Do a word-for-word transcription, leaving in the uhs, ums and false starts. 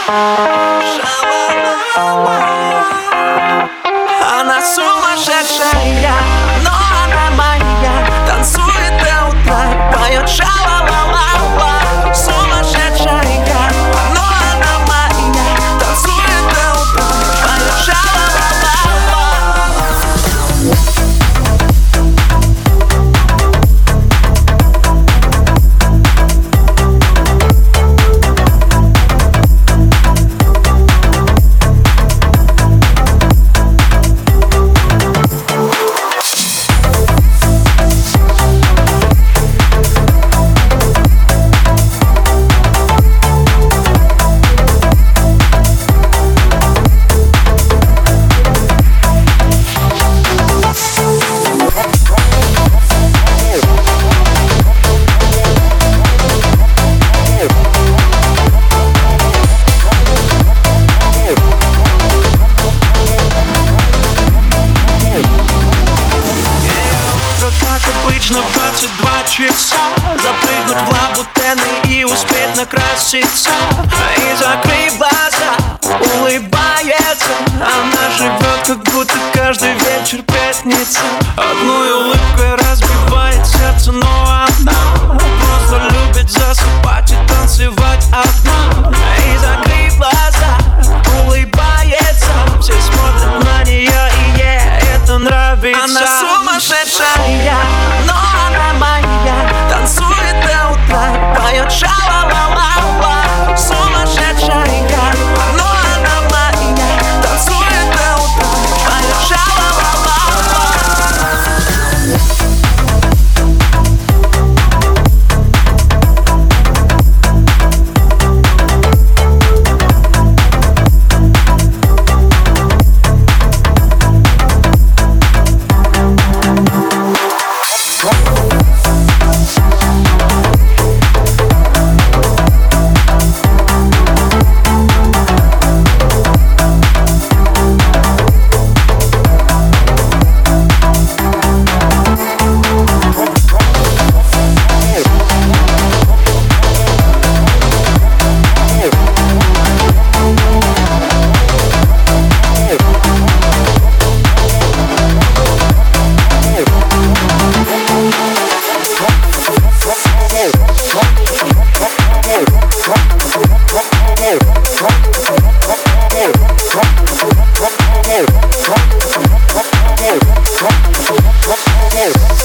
Она сумасшедшая, но она моя. Танцует до утра, поет ша-ла-ла-ла-ла. Сумасшедшая, но она моя. Танцует до утра, поет ша-ла-ла-ла-ла. Обычно в двадцать два часа запрыгнуть в лабутены и успеть накраситься. И закрыв глаза, улыбается. Она живет, как будто каждый вечер пятница. Одной улыбкой разбивает сердце, но она просто любит засыпать и танцевать одна. И закрыв глаза, улыбается. Все смотрят на нее, и ей это нравится. Она сумасшедшая, но она моя. Танцует до утра, поет ша-ла-ла-ла-ла. Сумасшедшая, но она моя. Танцует до утра, поет ша-ла-ла-ла-ла. Hey!